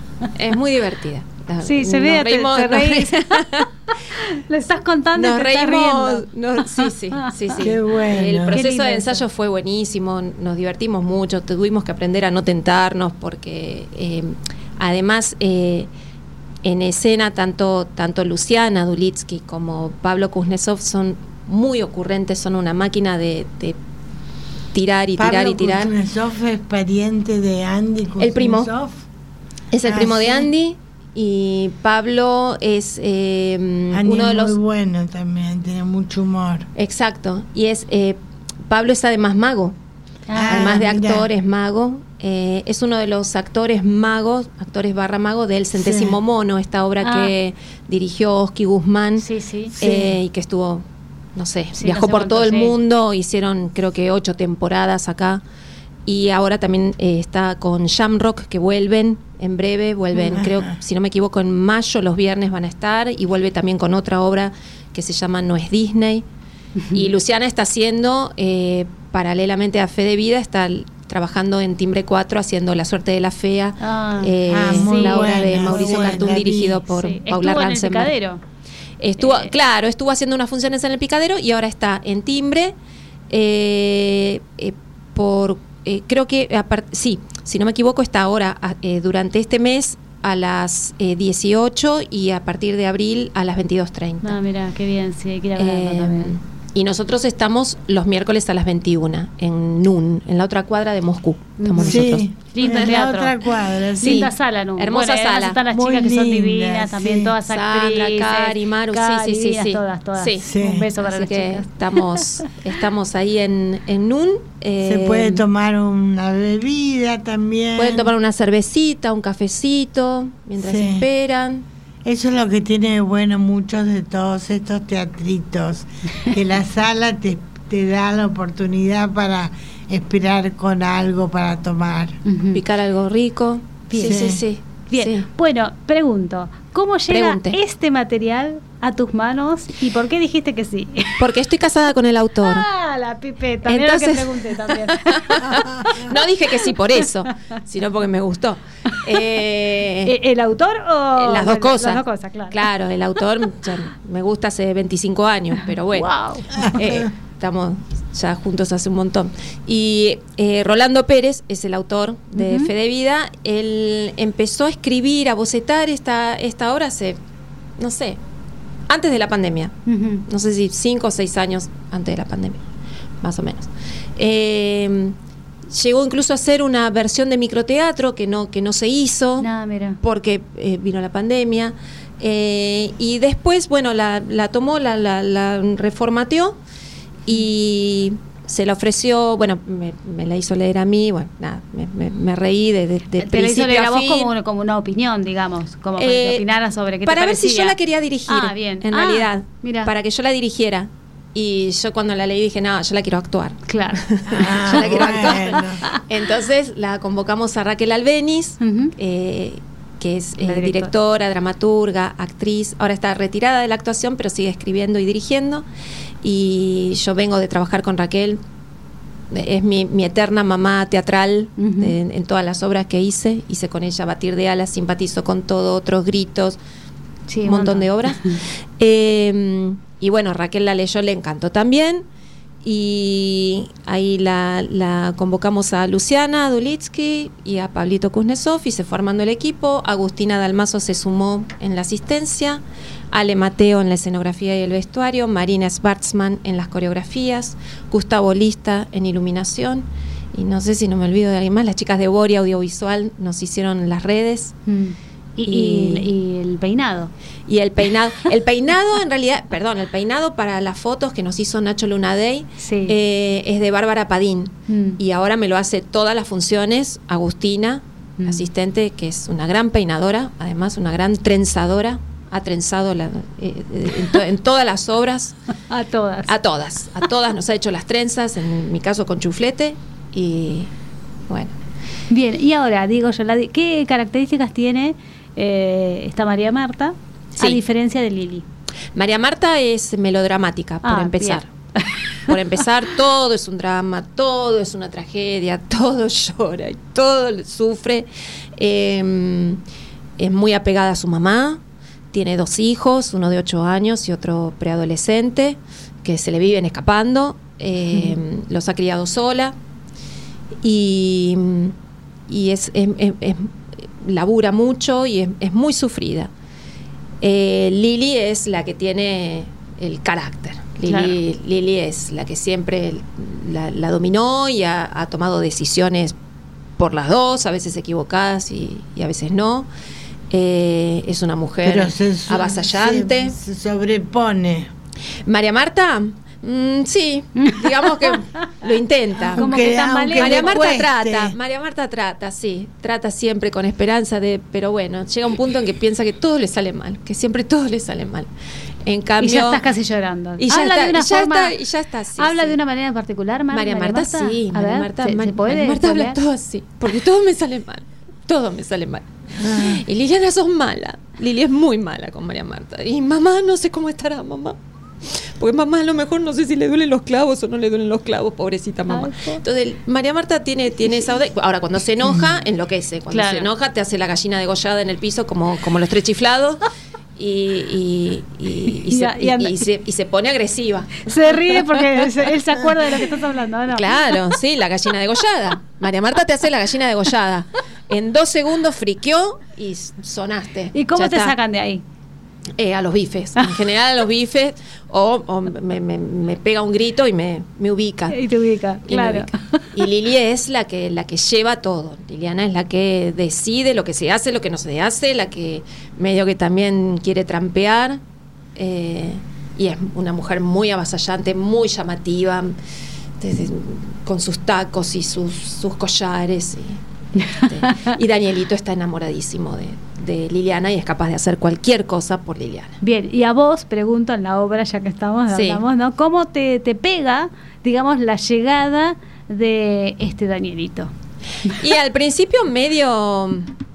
es muy divertida. La- Sí, se nos ve, te- reímos- te nos reís. reímos- Lo estás contando Nos y te estás reímos, riendo. no, sí, sí, sí, sí. Qué bueno. El Qué proceso lindo de eso. ensayo fue buenísimo, nos divertimos mucho, tuvimos que aprender a no tentarnos porque eh, además eh, en escena tanto, tanto Luciana Dulitsky como Pablo Kuznetsov son muy ocurrentes, son una máquina de, de tirar y tirar Pablo y tirar. Kuznetsov es pariente de Andy Kuznetsov. El primo. Es el Ah, primo de sí. Andy y Pablo es eh, Ani uno de es los... muy bueno también, tiene mucho humor. Exacto, y es eh, Pablo es además mago, Ah, además de mira. actor, es mago. Eh, es uno de los actores magos, actores barra mago del Centésimo Sí. Mono, esta obra Ah. que dirigió Oski Guzmán. Sí, sí. eh, y que estuvo, no sé, Sí, viajó no sé por cuánto, todo el sí. mundo, hicieron creo que ocho temporadas acá. Y ahora también eh, está con Shamrock, que vuelven en breve, vuelven, Ajá. creo, si no me equivoco, en mayo, los viernes van a estar, y vuelve también con otra obra que se llama No es Disney. Y Luciana está haciendo, eh, paralelamente a Fe de Vida, está l- trabajando en Timbre cuatro, haciendo La Suerte de la Fea, Ah. eh, Ah, muy la obra de buena, Mauricio buena, Cartún, la vi. dirigido por Sí. Paula Estuvo en el Ransenberg. Picadero. Estuvo, Eh, claro, estuvo haciendo unas funciones en el Picadero y ahora está en Timbre. eh, eh, por eh, creo que apar- sí, si no me equivoco, está ahora a- eh, durante este mes a las eh, dieciocho y a partir de abril a las veintidós treinta. Ah, mira, qué bien, sí, hay que ir a verlo Eh, también. y nosotros estamos los miércoles a las veintiuna en Nun, en la otra cuadra de Moscú. Estamos nosotros. Sí, Lindo en la teatro. otra cuadra, sí. Linda sala, ¿no? Hermosa Bueno, y además sala. están las Muy chicas que son linda, divinas, también sí. todas Sandra, actrices. Cari, Maru, sí, Cari, sí, sí, divinas sí. todas, todas. Sí. Sí. Un beso para Así las que chicas. estamos, estamos ahí en, en Nun. eh, Se puede tomar una bebida también. Pueden tomar una cervecita, un cafecito, mientras Sí. esperan. Eso es lo que tiene de bueno muchos de todos estos teatritos, que la sala te, te da la oportunidad para esperar con algo para tomar. Ujú. Picar algo rico. Bien. Sí, sí, Sí. sí. Bien, Sí. bueno, pregunto, ¿cómo llega Pregunte. este material a tus manos y por qué dijiste que sí? Porque estoy casada con el autor. Ah, la pipeta, mira lo que Entonces- pregunté también. No dije que sí por eso, sino porque me gustó. Eh, ¿El autor o...? las dos bueno, cosas. Las dos cosas, claro. el autor ya me gusta hace veinticinco años, pero bueno. Wow. eh, estamos ya juntos hace un montón. Y eh, Rolando Pérez es el autor de Ujú. Fe de Vida. Él empezó a escribir, a bocetar esta, esta obra hace, no sé, antes de la pandemia. Ujú. No sé si cinco o seis años antes de la pandemia, más o menos. Eh, llegó incluso a hacer una versión de microteatro que no, que no se hizo Nada, mira. porque eh, vino la pandemia. Eh, y después, bueno, la, la tomó, la, la, la reformateó y se la ofreció, bueno, me, me la hizo leer a mí, bueno, nada, me, me, me reí de, de, de Te lo hizo principio leer a a vos fin. como, una- como una opinión, digamos, como para que Eh, opinara sobre qué te para ver si parecía. yo la quería dirigir, Ah, bien. en Ah, realidad, mira. para que yo la dirigiera. Y yo cuando la leí dije, no, yo la quiero actuar. Claro. Ah, Yo la quiero bueno. actuar. Entonces la convocamos a Raquel Albeniz, Ujú. eh, que es eh, La directora. directora, dramaturga, actriz. Ahora está retirada de la actuación, pero sigue escribiendo y dirigiendo. Y yo vengo de trabajar con Raquel. Es mi, mi eterna mamá teatral. Ujú. de- en todas las obras que hice. Hice con ella Batir de Alas, simpatizo con todo, Otros Gritos, Sí, un montón de obras. Eh, y bueno, Raquel la leyó, le encantó también. Y ahí la, la convocamos a Luciana Dulitsky y a Pablito Kuznetsov y se fue armando el equipo. Agustina Dalmazo se sumó en la asistencia, Ale Mateo en la escenografía y el vestuario, Marina Schwarzman en las coreografías, Gustavo Lista en iluminación. Y no sé si no me olvido de alguien más, las chicas de Boria Audiovisual nos hicieron las redes. Mm. Y, y- y el peinado. Y el peinado, el peinado en realidad, perdón, el peinado para las fotos que nos hizo Nacho Lunadey Sí. eh, es de Bárbara Padín. Mm. Y ahora me lo hace todas las funciones Agustina, Mm. asistente, que es una gran peinadora, además una gran trenzadora, ha trenzado la- eh, eh, en, to- en todas las obras, A todas. a todas, a todas nos ha hecho las trenzas, en mi caso con chuflete, y bueno. Bien, y ahora, digo yo, la di- ¿qué características tiene eh, esta María Marta a Sí. diferencia de Lili? María Marta es melodramática, por Ah, empezar. Por empezar, todo es un drama, todo es una tragedia, todo llora y todo le sufre. Eh, es muy apegada a su mamá, tiene dos hijos, uno de ocho años y otro preadolescente, que se le viven escapando, eh, los ha criado sola y, y es, es- es- es- labura mucho y es, es muy sufrida. Eh, Lili es la que tiene el carácter. Lili, Claro. Lili es la que siempre la, la dominó y ha, ha tomado decisiones por las dos, a veces equivocadas y, y a veces no. Eh, es una mujer Pero se, avasallante. Se, se sobrepone. María Marta, mm, sí, digamos que lo intenta. Como que tan aunque mal- María le Marta cueste. trata, María Marta trata, sí, trata siempre con esperanza de, pero bueno, llega un punto en que piensa que todo le sale mal, que siempre todo le sale mal. En cambio, Y ya estás casi llorando. Y ya habla está, de una y ya forma, está, y ya está, sí, habla sí. de una manera en particular, Mar- María, Marta, sí, A María ver, Marta, ¿se, Mar- se puede María Marta habla spoilear? todo así, porque todo me sale mal, todo me sale mal. Ah. Y Liliana sos mala, Lili es muy mala con María Marta. Y mamá, no sé cómo estará mamá. Porque mamá a lo mejor no sé si le duelen los clavos o no le duelen los clavos, pobrecita mamá. Ay, po- Entonces, María Marta tiene, tiene esa... Ahora, cuando se enoja, enloquece. Cuando Claro. se enoja, te hace la gallina degollada en el piso como, como los tres chiflados. Y, y, y, y, Y se, a- y y- anda- y se, y se pone agresiva. Se ríe porque se- él se acuerda de lo que estás hablando, ¿no? Claro, sí, la gallina degollada. María Marta te hace la gallina degollada. En dos segundos friqueó y s- sonaste. ¿Y cómo Ya te está. sacan de ahí? Eh, a los bifes. En general a los bifes. O, o me, me- me pega un grito y me, me ubica. Y te ubica, Y me claro. ubica. Y Lili es la que, la que lleva todo. Liliana es la que decide lo que se hace, lo que no se hace, la que medio que también quiere trampear. Eh, y es una mujer muy avasallante, muy llamativa, desde- con sus tacos y sus, sus collares. Y, este, y Danielito está enamoradísimo de, de Liliana y es capaz de hacer cualquier cosa por Liliana. Bien, y a vos pregunto en la obra, ya que estamos, Sí. hablamos, ¿no? ¿Cómo te, te pega, digamos, la llegada de este Danielito? Y al principio medio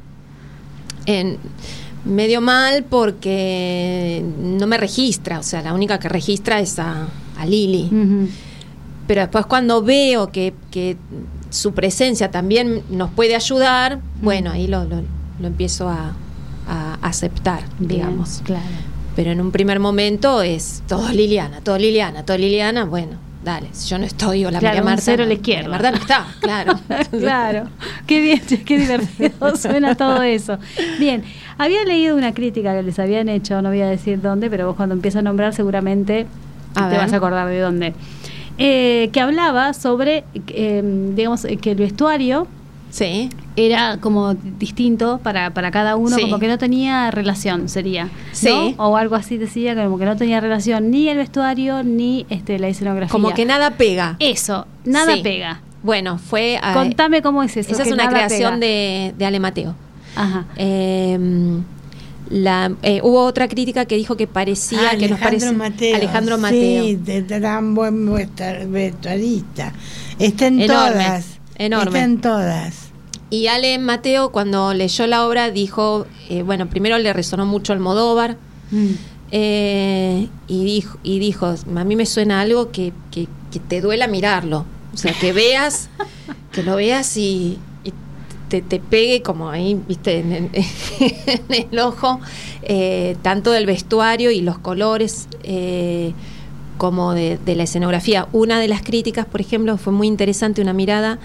en, medio mal porque no me registra, o sea, la única que registra es a, a Lili. Ujú. Pero después cuando veo que, que su presencia también nos puede ayudar, bueno, ahí lo, lo, lo empiezo a, a aceptar, Bien, digamos. claro. Pero en un primer momento es todo Liliana, todo Liliana, todo Liliana, bueno, dale, si yo no estoy, o la Claro, María un Marta. cero a la no, izquierda. María Marta no está, claro. Claro, qué bien, qué divertido suena todo eso. Bien, había leído una crítica que les habían hecho, no voy a decir dónde, pero vos cuando empiezas a nombrar seguramente A te ver. vas a acordar de dónde. Eh, que hablaba sobre, eh, digamos, que el vestuario Sí. era como distinto para, para cada uno, Sí. como que no tenía relación, sería, ¿no? Sí. O algo así decía, como que no tenía relación ni el vestuario ni este la escenografía. Como que nada pega. Eso, nada Sí. pega. Bueno, fue... ah, Contame cómo es eso. esa es que una nada creación pega. de, de Ale Mateo. Ajá. Eh, la, eh, hubo otra crítica que dijo que parecía Ah, que nos parece Alejandro Mateo. Alejandro Mateo. Sí, de gran buen vestu- vestuarista. Está en Enorme, todas. enorme. Está en todas. Y Ale Mateo, cuando leyó la obra, dijo, eh, bueno, primero le resonó mucho Almodóvar, Mm. eh, y dijo, y dijo, a mí me suena algo que, que, que te duela mirarlo. O sea, que veas, que lo veas y, y te, te pegue como ahí, viste, en, en- en el ojo, eh, tanto del vestuario y los colores, eh, como de, de la escenografía. Una de las críticas, por ejemplo, fue muy interesante, una mirada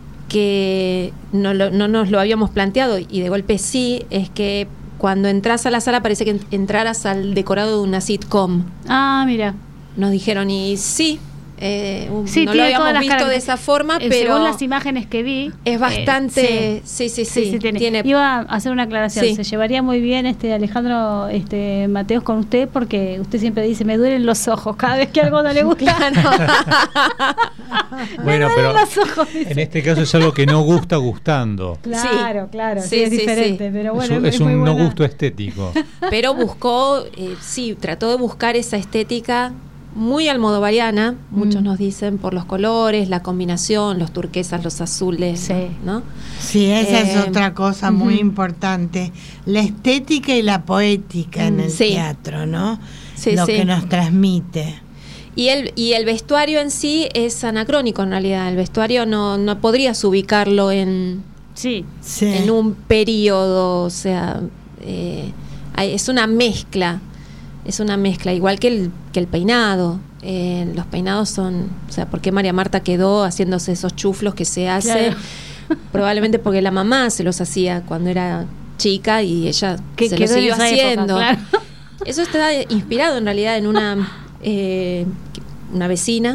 que no, lo- no nos lo habíamos planteado y de golpe sí, es que cuando entras a la sala parece que en- entraras al decorado de una sitcom. Ah, mira. Nos dijeron, y sí, eh, un- Sí, no lo tiene habíamos todas las visto de caracter- esa forma, eh, pero según las imágenes que vi, es eh, bastante... sí, sí, sí, tiene. tiene- Iba a hacer una aclaración. Sí. Se llevaría muy bien este Alejandro este Mateos con usted porque usted siempre dice me duelen los ojos cada vez que algo no le gusta. Bueno, me pero duelen los ojos, dice. en este caso es algo que no gusta gustando. Claro, claro, sí, Sí, es sí, diferente, sí. pero bueno, es, es, es muy un no buena. gusto estético. pero buscó, eh, sí, trató de buscar esa estética muy almodovariana, muchos Mm. nos dicen, por los colores, la combinación, los turquesas, los azules, Sí. ¿no? Sí, esa Eh, es otra cosa muy ujú. importante. La estética y la poética en Mm, el sí. teatro, ¿no? Sí, Lo sí. que nos transmite. Y el, y el vestuario en sí es anacrónico en realidad, el vestuario no, no podrías ubicarlo en, Sí. Sí. en un periodo, o sea, eh, hay- es una mezcla, es una mezcla, igual que el, que el peinado. Eh, los peinados son, o sea, ¿por qué María Marta quedó haciéndose esos chuflos que se hace? Claro. Probablemente porque la mamá se los hacía cuando era chica y ella Que se los quedó en siguió esa época, haciendo. claro. Eso está inspirado en realidad en una eh, una vecina.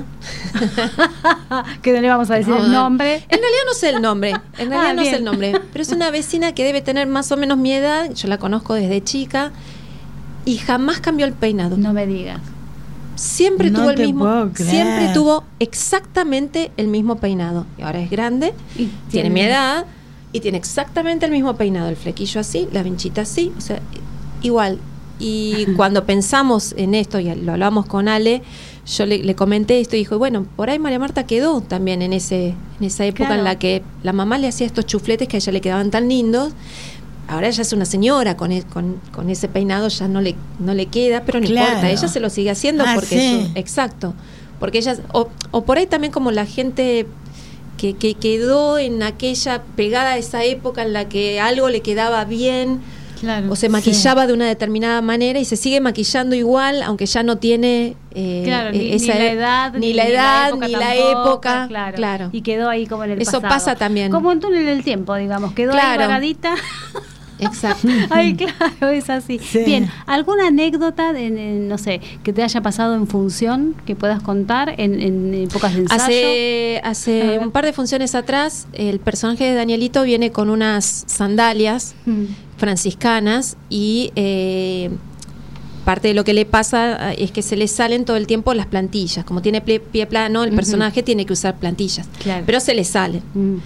Que no le vamos a decir No, el nombre. En realidad no sé el nombre, en realidad Ah, no sé bien. el nombre, pero es una vecina que debe tener más o menos mi edad, yo la conozco desde chica, y jamás cambió el peinado. No me digas. Siempre No tuvo el te mismo, puedo creer. siempre tuvo exactamente el mismo peinado. Y ahora es grande, Y tiene tiene- mi edad y tiene exactamente el mismo peinado, el flequillo así, la vinchita así, o sea, igual. Y cuando pensamos en esto, y lo hablamos con Ale, yo le, le comenté esto y dijo, bueno, por ahí María Marta quedó también en ese en esa época Claro. en la que la mamá le hacía estos chufletes que a ella le quedaban tan lindos. Ahora ella es una señora, con, e- con, con ese peinado ya no le, no le queda, pero no Claro. importa, ella se lo sigue haciendo Ah, porque sí. es su- exacto, porque ella, o, o por ahí también como la gente que, que quedó en aquella, pegada a esa época en la que algo le quedaba bien, Claro. o se maquillaba de una determinada manera y se sigue maquillando igual, aunque ya no tiene eh, Claro, ni, eh, esa ni la e- edad, ni la edad, ni la tampoco, época, claro. claro. Y quedó ahí como en el Eso pasado. pasa también. Como un túnel del tiempo, digamos. Quedó ahí Claro. paradita. Exacto. Ay, claro, es así. Sí. Bien, ¿alguna anécdota, en, en, no sé, que te haya pasado en función, que puedas contar en, en épocas de ensayo? Hace, A hace ver. un par de funciones atrás, el personaje de Danielito viene con unas sandalias Mm. franciscanas y eh, parte de lo que le pasa eh, es que se le salen todo el tiempo las plantillas. Como tiene pie, pie plano, el Ujú. personaje tiene que usar plantillas, Claro. pero se le salen. Mm.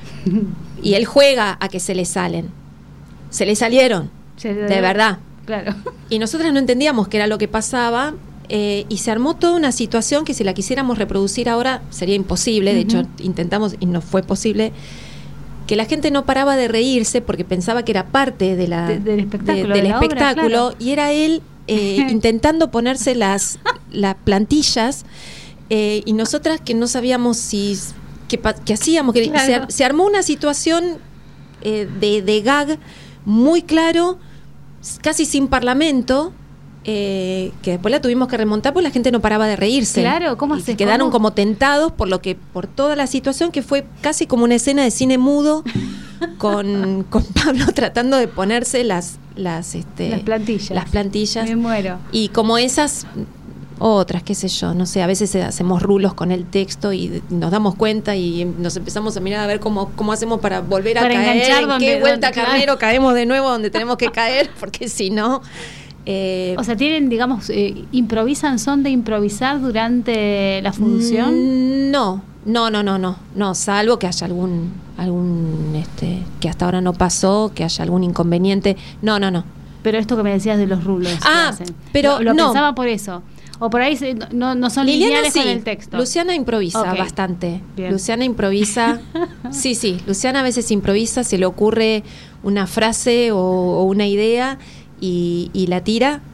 Y él juega a que se le salen. Se le salieron, Se- de verdad. Claro. Y nosotras no entendíamos qué era lo que pasaba eh, y se armó toda una situación que si la quisiéramos reproducir ahora sería imposible, de Ujú. hecho intentamos y no fue posible, que la gente no paraba de reírse porque pensaba que era parte de la, De- del espectáculo, de- del de la obra, espectáculo claro. y era él eh, intentando ponerse las, las plantillas eh, y nosotras que no sabíamos si qué, pa- qué hacíamos, que Claro. se, ar- se armó una situación eh, de, de gag muy claro, s- casi sin parlamento, eh, que después la tuvimos que remontar porque la gente no paraba de reírse. Claro, ¿cómo Y haces? quedaron ¿Cómo? como tentados por lo que, por toda la situación que fue casi como una escena de cine mudo con, con Pablo tratando de ponerse las, las, este, Las plantillas. las plantillas. Me muero. Y como esas otras, qué sé yo, no sé, a veces hacemos rulos con el texto y nos damos cuenta y nos empezamos a mirar a ver cómo, cómo hacemos para volver a Para caer, enganchar en donde- qué vuelta donde- claro. carnero caemos de nuevo donde tenemos que caer, porque si no... eh, O sea, tienen, digamos, eh, improvisan, son de improvisar durante la función. mm, No, no, no, no, no, no, salvo que haya algún, algún, este, que hasta ahora no pasó, que haya algún inconveniente. No, no, no. Pero esto que me decías de los rulos. que Ah, hacen. pero Lo, lo no. pensaba por eso. O por ahí se- no, no son Liliana lineales sí, con el texto. Luciana improvisa Ok. bastante. Bien. Luciana improvisa. Sí, sí, Luciana a veces improvisa, se le ocurre una frase o, o una idea y, y la tira.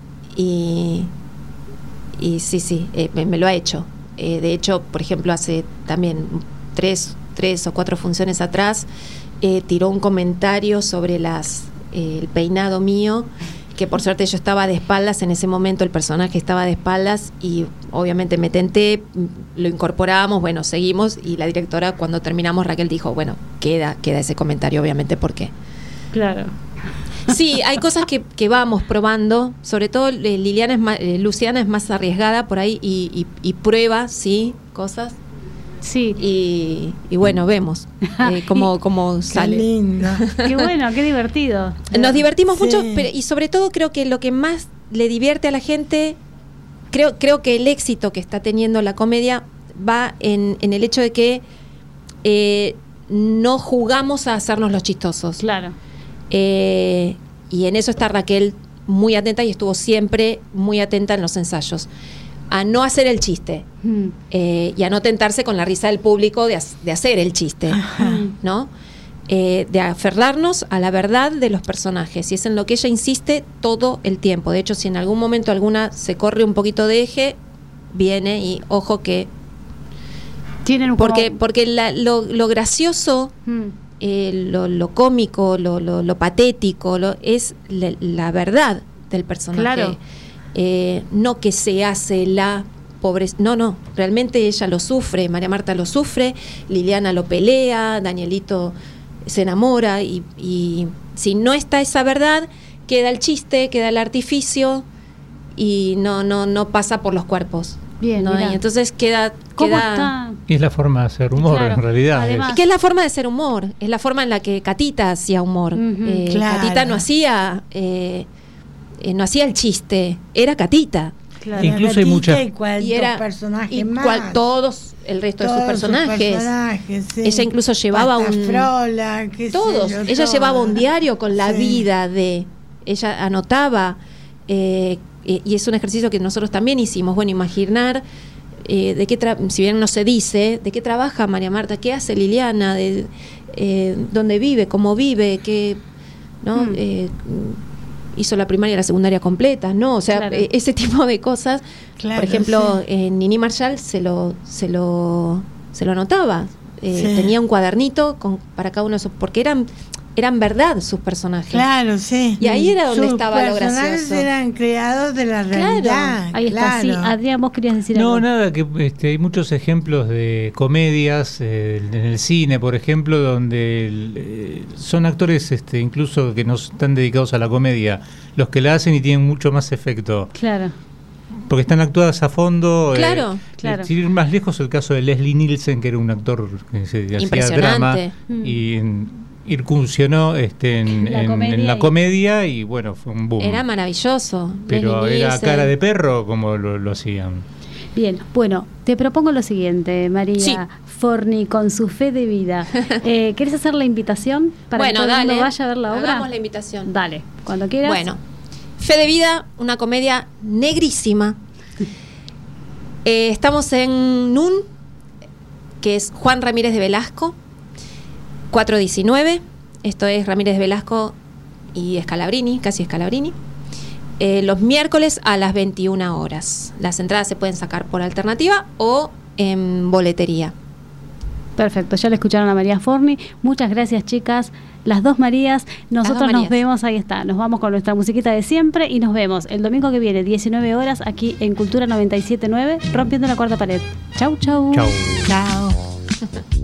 Y, y sí, sí, eh, me, me lo ha hecho. Eh, de hecho, por ejemplo, hace también tres, tres o cuatro funciones atrás, eh, tiró un comentario sobre las eh, el peinado mío, que por suerte yo estaba de espaldas en ese momento, el personaje estaba de espaldas y obviamente me tenté, lo incorporamos, bueno, seguimos y la directora cuando terminamos, Raquel dijo, bueno, queda, queda ese comentario obviamente porque... Claro. Sí, hay cosas que, que vamos probando, sobre todo eh, Liliana es más, eh, Luciana es más arriesgada por ahí y, y, y prueba, sí, cosas Sí. y, y bueno, vemos eh, cómo, cómo Qué sale. lindo. Qué bueno, qué divertido. Nos divertimos Sí. mucho, pero, y sobre todo creo que lo que más le divierte a la gente, creo, creo que el éxito que está teniendo la comedia va en, en el hecho de que eh, no jugamos a hacernos los chistosos. Claro. Eh, y en eso está Raquel muy atenta y estuvo siempre muy atenta en los ensayos. A no hacer el chiste Mm. eh, y a no tentarse con la risa del público de, ha- de hacer el chiste, ¿no? Eh, de aferrarnos a la verdad de los personajes y es en lo que ella insiste todo el tiempo. De hecho, si en algún momento alguna se corre un poquito de eje, viene y ojo que... Tienen un Porque, como- porque la- lo, lo gracioso, Mm. eh, lo, lo cómico, lo, lo, lo patético, lo, es la, la verdad del personaje. Claro. Eh, no que se hace la pobre, no, no, realmente ella lo sufre, María Marta lo sufre, Liliana lo pelea, Danielito se enamora y, y si no está esa verdad, queda el chiste, queda el artificio y no, no, no pasa por los cuerpos. Bien, ¿no? mirá. Y entonces queda... ¿Cómo queda está? Y es la forma de hacer humor, Claro. en realidad. Además- es- que es la forma de hacer humor, es la forma en la que Catita hacía humor. Ujú, Eh, claro. Catita no hacía eh, eh, no hacía el chiste, era Catita. Claro. Incluso hay Gatita muchas- y cuantos Y era personajes y más. cual- todos el resto Todos de sus sus personajes. personajes, sí. Ella incluso llevaba un Patafrola, qué sé todos. yo, Ella todas. llevaba un diario con la Sí. vida de. Ella anotaba. eh, eh, y es un ejercicio que nosotros también hicimos. Bueno, imaginar. eh, de qué tra- si bien no se dice, de qué trabaja María Marta, qué hace Liliana, de eh, dónde vive, cómo vive, qué. ¿No? Mm. Eh, hizo la primaria y la secundaria completa, ¿no? O sea, Claro. eh, ese tipo de cosas. Claro, Por ejemplo, sí. eh, Nini Marshall se lo, se lo, se lo anotaba. Eh, Sí. Tenía un cuadernito con, para cada uno de esos, porque eran, eran verdad sus personajes. Claro, sí. Y ahí era donde Sus estaba lo personajes gracioso. eran creados de la Claro. realidad. Ahí está, sí. claro. Adrián, vos querías decir No, algo. nada, que este, hay muchos ejemplos de comedias eh, en el cine, por ejemplo, donde el, eh, son actores este, incluso que no están dedicados a la comedia, los que la hacen y tienen mucho más efecto, Claro. porque están actuadas a fondo. Claro, eh, claro. Sin ir más lejos, el caso de Leslie Nielsen, que era un actor que se hacía drama Impresionante. Mm. y en- incursionó este, en, La en- comedia en la y- comedia y bueno, fue un boom. Era maravilloso. Pero Leslie era Nielsen. cara de perro como lo, lo hacían. Bien, bueno, te propongo lo siguiente, María Sí. Forni, con su fe de vida. Eh, ¿Querés hacer la invitación para Bueno, que todo el mundo dale. vaya a ver la obra? Hagamos la invitación. Dale, cuando quieras. Bueno, Fe de Vida, una comedia negrísima. Eh, estamos en Nun, que es Juan Ramírez de Velasco, cuatro diecinueve. Esto es Ramírez de Velasco y Scalabrini, casi Scalabrini. Eh, los miércoles a las veintiuna horas. Las entradas se pueden sacar por alternativa o en boletería. Perfecto, ya le escucharon a María Forni. Muchas gracias, chicas. Las dos Marías. Nosotros dos nos Marías. vemos, ahí está. Nos vamos con nuestra musiquita de siempre y nos vemos el domingo que viene, diecinueve horas, aquí en Cultura noventa y siete punto nueve, Rompiendo la Cuarta Pared. Chau, chau. Chau. Chao.